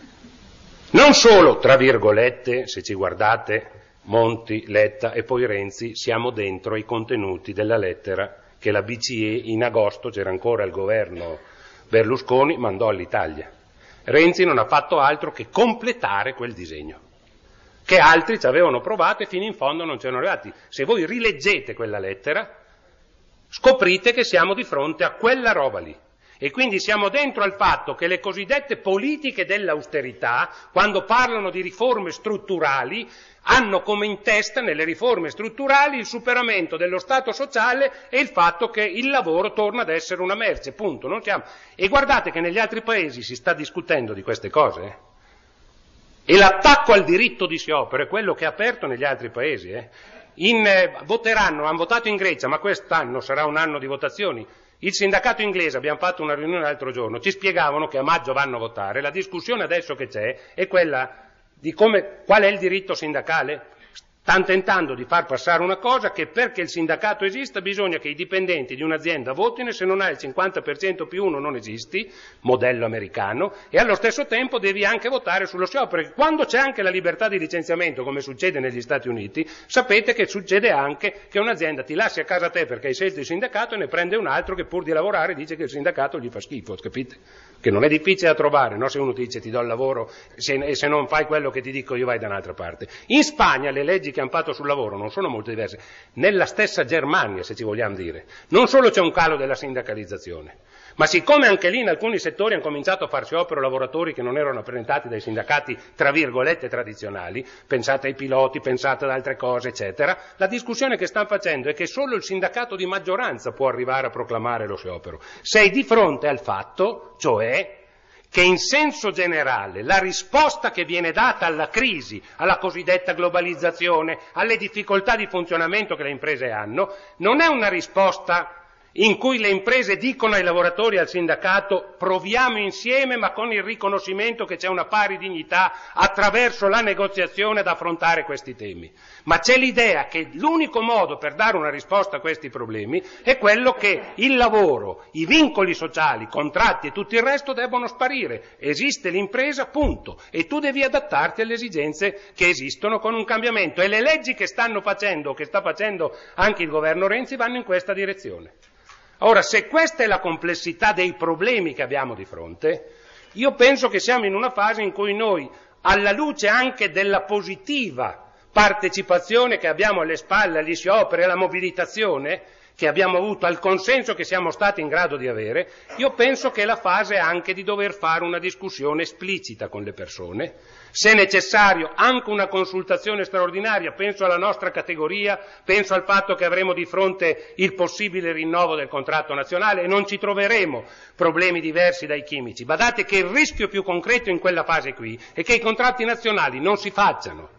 A: Non solo, tra virgolette, se ci guardate, Monti, Letta e poi Renzi, siamo dentro i contenuti della lettera che la B C E in agosto, c'era ancora il governo Berlusconi, mandò all'Italia. Renzi non ha fatto altro che completare quel disegno, che altri ci avevano provato e fino in fondo non c'erano arrivati. Se voi rileggete quella lettera, scoprite che siamo di fronte a quella roba lì. E quindi siamo dentro al fatto che le cosiddette politiche dell'austerità, quando parlano di riforme strutturali, hanno come in testa nelle riforme strutturali il superamento dello Stato sociale e il fatto che il lavoro torna ad essere una merce, punto. Non siamo... E guardate che negli altri paesi si sta discutendo di queste cose. Eh? E l'attacco al diritto di sciopero è quello che è aperto negli altri paesi. Eh? In, eh, voteranno, hanno votato in Grecia, ma quest'anno sarà un anno di votazioni. Il sindacato inglese, abbiamo fatto una riunione l'altro giorno, ci spiegavano che a maggio vanno a votare, la discussione adesso che c'è è quella di come, qual è il diritto sindacale. Stanno tentando di far passare una cosa che perché il sindacato esista bisogna che i dipendenti di un'azienda votino, e se non hai il cinquanta per cento più uno non esisti, modello americano, e allo stesso tempo devi anche votare sullo sciopero, perché quando c'è anche la libertà di licenziamento, come succede negli Stati Uniti, sapete che succede anche che un'azienda ti lascia a casa te perché hai scelto il sindacato e ne prende un altro che pur di lavorare dice che il sindacato gli fa schifo, capite? Che non è difficile da trovare, no? Se uno ti dice ti do il lavoro se, e se non fai quello che ti dico io vai da un'altra parte. In Spagna le leggi che hanno fatto sul lavoro non sono molto diverse, nella stessa Germania se ci vogliamo dire, non solo c'è un calo della sindacalizzazione, Ma siccome anche lì in alcuni settori hanno cominciato a far sciopero lavoratori che non erano rappresentati dai sindacati, tra virgolette, tradizionali, pensate ai piloti, pensate ad altre cose, eccetera, la discussione che stanno facendo è che solo il sindacato di maggioranza può arrivare a proclamare lo sciopero. Sei di fronte al fatto, cioè, che in senso generale la risposta che viene data alla crisi, alla cosiddetta globalizzazione, alle difficoltà di funzionamento che le imprese hanno, non è una risposta in cui le imprese dicono ai lavoratori e al sindacato proviamo insieme ma con il riconoscimento che c'è una pari dignità attraverso la negoziazione ad affrontare questi temi. Ma c'è l'idea che l'unico modo per dare una risposta a questi problemi è quello che il lavoro, i vincoli sociali, i contratti e tutto il resto debbono sparire. Esiste l'impresa, punto. E tu devi adattarti alle esigenze che esistono con un cambiamento. E le leggi che stanno facendo, che sta facendo anche il governo Renzi, vanno in questa direzione. Ora, se questa è la complessità dei problemi che abbiamo di fronte, io penso che siamo in una fase in cui noi, alla luce anche della positiva partecipazione che abbiamo alle spalle, agli scioperi, alla mobilitazione che abbiamo avuto, al consenso che siamo stati in grado di avere, io penso che è la fase anche di dover fare una discussione esplicita con le persone, se necessario anche una consultazione straordinaria, penso alla nostra categoria, penso al fatto che avremo di fronte il possibile rinnovo del contratto nazionale e non ci troveremo problemi diversi dai chimici. Badate che il rischio più concreto in quella fase qui è che i contratti nazionali non si facciano.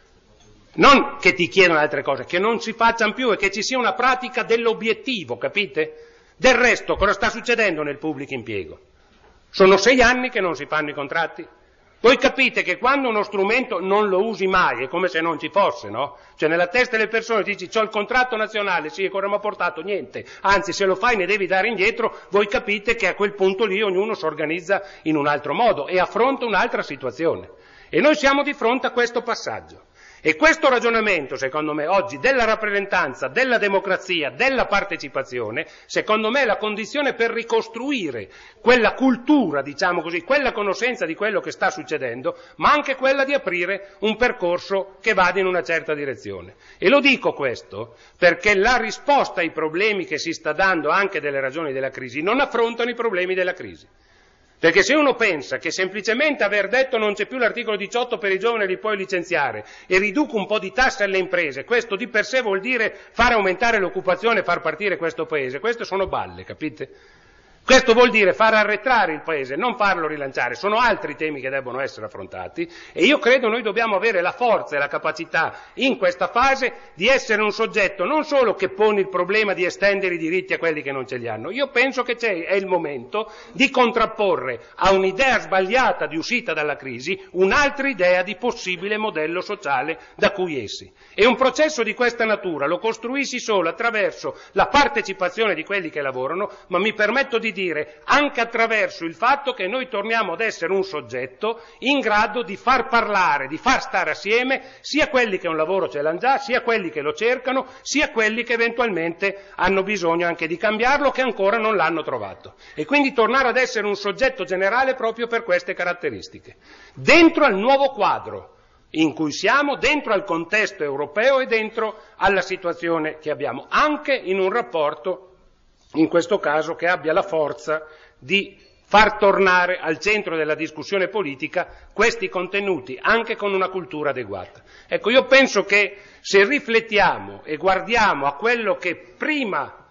A: Non che ti chiedono altre cose, che non si facciano più e che ci sia una pratica dell'obiettivo, capite? Del resto, cosa sta succedendo nel pubblico impiego? Sono sei anni che non si fanno i contratti. Voi capite che quando uno strumento non lo usi mai, è come se non ci fosse, no? Cioè nella testa delle persone dici, c'ho il contratto nazionale, sì, ancora mi ha portato niente, anzi se lo fai ne devi dare indietro, voi capite che a quel punto lì ognuno si organizza in un altro modo e affronta un'altra situazione. E noi siamo di fronte a questo passaggio. E questo ragionamento, secondo me, oggi della rappresentanza, della democrazia, della partecipazione, secondo me è la condizione per ricostruire quella cultura, diciamo così, quella conoscenza di quello che sta succedendo, ma anche quella di aprire un percorso che vada in una certa direzione. E lo dico questo perché la risposta ai problemi che si sta dando anche delle ragioni della crisi non affrontano i problemi della crisi. Perché se uno pensa che semplicemente aver detto non c'è più l'articolo diciotto per i giovani li puoi licenziare e riduco un po' di tasse alle imprese, questo di per sé vuol dire fare aumentare l'occupazione e far partire questo paese, queste sono balle, capite? Questo vuol dire far arretrare il paese, non farlo rilanciare, sono altri temi che debbono essere affrontati e io credo noi dobbiamo avere la forza e la capacità in questa fase di essere un soggetto non solo che pone il problema di estendere i diritti a quelli che non ce li hanno, io penso che c'è, è il momento di contrapporre a un'idea sbagliata di uscita dalla crisi un'altra idea di possibile modello sociale da cui essi. E un processo di questa natura lo costruissi solo attraverso la partecipazione di quelli che lavorano, ma mi permetto di dire anche attraverso il fatto che noi torniamo ad essere un soggetto in grado di far parlare, di far stare assieme sia quelli che un lavoro ce l'hanno già, sia quelli che lo cercano, sia quelli che eventualmente hanno bisogno anche di cambiarlo, che ancora non l'hanno trovato. E quindi tornare ad essere un soggetto generale proprio per queste caratteristiche. Dentro al nuovo quadro in cui siamo, dentro al contesto europeo e dentro alla situazione che abbiamo, anche in un rapporto in questo caso che abbia la forza di far tornare al centro della discussione politica questi contenuti, anche con una cultura adeguata. Ecco, io penso che se riflettiamo e guardiamo a quello che prima,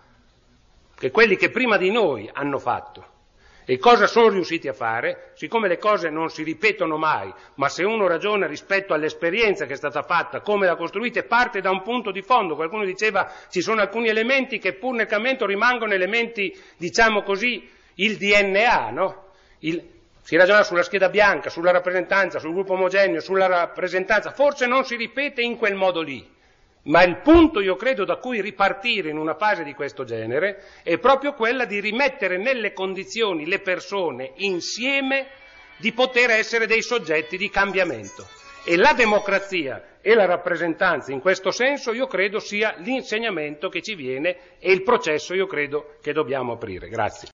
A: che quelli che prima di noi hanno fatto, e cosa sono riusciti a fare, siccome le cose non si ripetono mai, ma se uno ragiona rispetto all'esperienza che è stata fatta, come la costruite, parte da un punto di fondo. Qualcuno diceva ci sono alcuni elementi che pur nel cambiamento rimangono elementi, diciamo così, il D N A, no? Il, si ragiona sulla scheda bianca, sulla rappresentanza, sul gruppo omogeneo, sulla rappresentanza, forse non si ripete in quel modo lì. Ma il punto, io credo, da cui ripartire in una fase di questo genere è proprio quella di rimettere nelle condizioni le persone insieme di poter essere dei soggetti di cambiamento. E la democrazia e la rappresentanza in questo senso io credo sia l'insegnamento che ci viene e il processo io credo che dobbiamo aprire. Grazie.